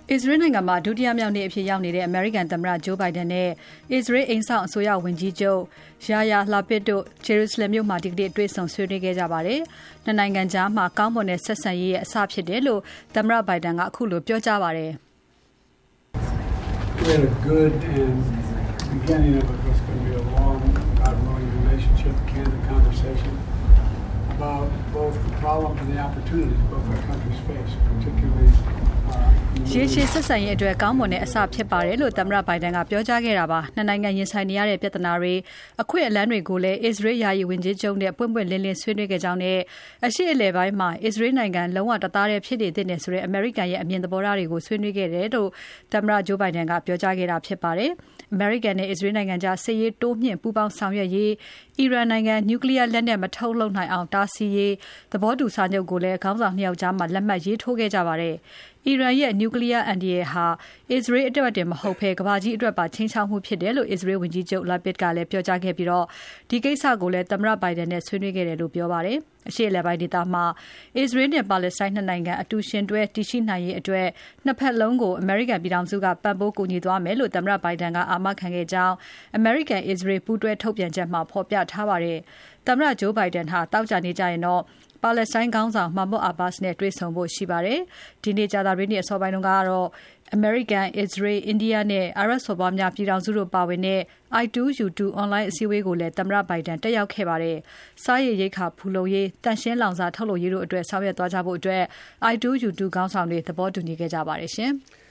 အစ္စရေးနိုင်ငံမှာဒုတိယမြောက်နေ့အဖြစ်ရောက်နေတဲ့အမေရိကန်သမ္မတ Joe Biden နဲ့အစ္စရေးအိမ်စောင့်အစိုးရဝန်ကြီးချုပ် Yair Lapid တို့ Jerusalem မြို့မှာဒီကနေ့တွေ့ဆုံဆွေးနွေးခဲ့ကြပါတယ်။နှစ်နိုင်ငံကြားမှာကောင်းမွန်တဲ့ဆက်ဆံရေးရဲ့အစဖြစ်တယ်လို့သမ္မတ Biden ကအခုလိုပြောကြားပါတယ်။ We had a good and beginning of what's going to be a long, God-willing relationship, candid conversation about both the problems and the opportunities both our countries face, particularly ရှေ့ဆက်ဆံရေးအတွက်ကောင်းမွန်တဲ့အစဖြစ်ပါတယ်လို့သမ္မတဘိုင်ဒန်ကပြောကြားခဲ့တာပါ။နှစ်နိုင်ငံရင်ဆိုင်နေရတဲ့ပြဿနာတွေအခွင့်အလမ်းတွေကိုလည်းအစ္စရေးယာယီဝန်ကြီးချုပ်နဲ့ပွင့်ပွင့်လင်းလင်းဆွေးနွေးခဲ့ကြောင်းနဲ့အရှေ့အလယ်ပိုင်းမှာအစ္စရေးနိုင်ငံလုံးဝတသားတည်းဖြစ်နေတဲ့ဆိုတဲ့အမေရိကန်ရဲ့အမြင်သဘောထားတွေကိုဆွေးနွေးခဲ့တယ်လို့သမ္မတဂျိုးဘိုင်ဒန်ကပြောကြားခဲ့တာဖြစ်ပါတယ်။အမေရိကန်နဲ့အစ္စရေးနိုင်ငံကြားစစ်ရေးတိုးမြှင့်ပူးပေါင်းဆောင်ရွက်ရေးအီရန်နိုင်ငံနျူကလ িয়ার လက်နက်မထုတ်လုပ်နိုင်အောင်တားဆီးရေးသဘောတူစာချုပ်ကိုလည်းခေါင်းဆောင်နှစ်ယောက်ကြားမှာလက်မှတ်ရေးထိုးခဲ့ကြပါတယ်။အီရန်ရဲ့နျူကလ িয়ার အန္တရာယ်ဟာအစ္စရေးအတွက်တင်မဟုတ်ဘဲကမ္ဘာကြီးအတွက်ပါချိန်ချောက်မှုဖြစ်တယ်လို့အစ္စရေးဝန်ကြီးချုပ် Lapid ကလည်းပြောကြားခဲ့ပြီးဒီကိစ္စကိုလည်းသမ္မတ Biden နဲ့ဆွေးနွေးခဲ့တယ်လို့ပြောပါတယ်။အရှေ့အလယ်ပိုင်းဒေသမှာအစ္စရေးနဲ့ပါလက်စတိုင်းနှစ်နိုင်ငံအတူရှင်တွဲတည်ရှိနိုင်ရေးအတွက်နှစ်ဖက်လုံးကိုအမေရိကန်ပြည်ထောင်စုကပံ့ပိုးကူညီသွားမယ်လို့သမ္မတ Biden ကအာမခံခဲ့ကြောင်းအမေရိကန်အစ္စရေးပူးတွဲထုတ်ပြန်ချက်မှာဖော်ပြထားပါတယ်။သမ္မတ Joe Biden ဟာတောက်ကြနေကြရင်တော့ပါလက်စတိုင်းခေါင်းဆောင် Mahmoud Abbas နဲ့တွေ့ဆုံဖို့ရှိပါတယ်။ဒီနေ့ကြာသပတေးနေ့အစောပိုင်းကတော့အမေရိကန်၊အစ္စရေး၊အိန္ဒိယနဲ့အာရပ်စော်ဘွားများပြည်ထောင်စုတို့ပါဝင်တဲ့ I2U2 အွန်လိုင်းအစည်းအဝေးကိုလည်းသမ္မတ Biden တက်ရောက်ခဲ့ပါတယ်။စားရေရိက္ခာဖူလုံရေး၊တန့်ရှင်းလောင်စာထုတ်လုပ်ရေးတို့အတွက်ဆောင်ရွက်သွားကြဖို့အတွက် I2U2 ခေါင်းဆောင်တွေသဘောတူညီခဲ့ကြပါတယ်ရှင်။